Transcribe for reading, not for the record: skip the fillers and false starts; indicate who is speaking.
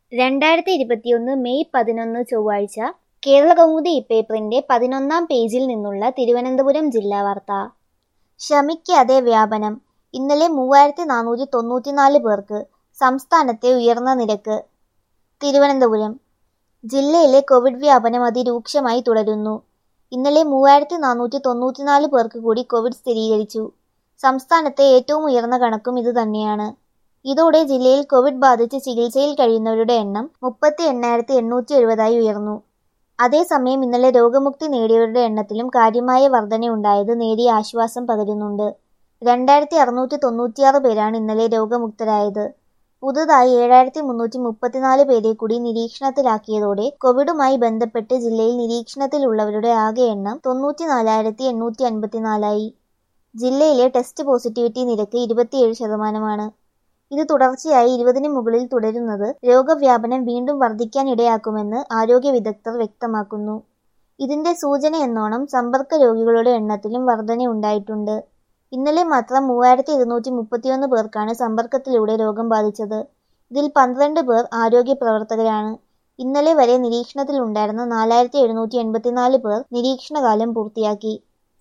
Speaker 1: 2021 May 11 ചൊവ്വാഴ്ച കേരളകൗമുദി ഇപ്പേപ്പറിന്റെ 11-ാം പേജിൽ നിന്നുള്ള തിരുവനന്തപുരം ജില്ലാ വാർത്ത. ശമിക്കാതെ വ്യാപനം. ഇന്നലെ 3494 പേർക്ക്. സംസ്ഥാനത്തെ ഉയർന്ന നിരക്ക്. തിരുവനന്തപുരം. ജില്ലയിലെ കോവിഡ് വ്യാപനം അതിരൂക്ഷമായി തുടരുന്നു. ഇന്നലെ 3494 പേർക്ക് കൂടി കോവിഡ് സ്ഥിരീകരിച്ചു. സംസ്ഥാനത്തെ ഏറ്റവും ഉയർന്ന കണക്കും ഇതുതന്നെയാണ്. ഇതോടെ ജില്ലയിൽ കോവിഡ് ബാധിച്ച് ചികിത്സയിൽ കഴിയുന്നവരുടെ എണ്ണം 38,870 ഉയർന്നു. അതേസമയം ഇന്നലെ രോഗമുക്തി നേടിയവരുടെ എണ്ണത്തിലും കാര്യമായ വർധനയുണ്ടായത് നേരിയ ആശ്വാസം പകരുന്നുണ്ട്. 2696 പേരാണ് ഇന്നലെ രോഗമുക്തരായത്. പുതുതായി 7334 പേരെ കൂടി നിരീക്ഷണത്തിലാക്കിയതോടെ കോവിഡുമായി ബന്ധപ്പെട്ട് ജില്ലയിൽ നിരീക്ഷണത്തിലുള്ളവരുടെ ആകെ എണ്ണം 94,854 ജില്ലയിലെ ടെസ്റ്റ് പോസിറ്റിവിറ്റി നിരക്ക് 27%. ഇത് തുടർച്ചയായി 20-ന് മുകളിൽ തുടരുന്നത് രോഗവ്യാപനം വീണ്ടും വർദ്ധിക്കാനിടയാക്കുമെന്ന് ആരോഗ്യ വിദഗ്ധർ വ്യക്തമാക്കുന്നു. ഇതിന്റെ സൂചനയെന്നോണം സമ്പർക്ക രോഗികളുടെ എണ്ണത്തിലും വർധനയുണ്ടായിട്ടുണ്ട്. ഇന്നലെ മാത്രം 3231 പേർക്കാണ് സമ്പർക്കത്തിലൂടെ രോഗം ബാധിച്ചത്. ഇതിൽ 12 പേർ ആരോഗ്യ പ്രവർത്തകരാണ്. ഇന്നലെ വരെ നിരീക്ഷണത്തിലുണ്ടായിരുന്ന 4784 പേർ നിരീക്ഷണകാലം പൂർത്തിയാക്കി.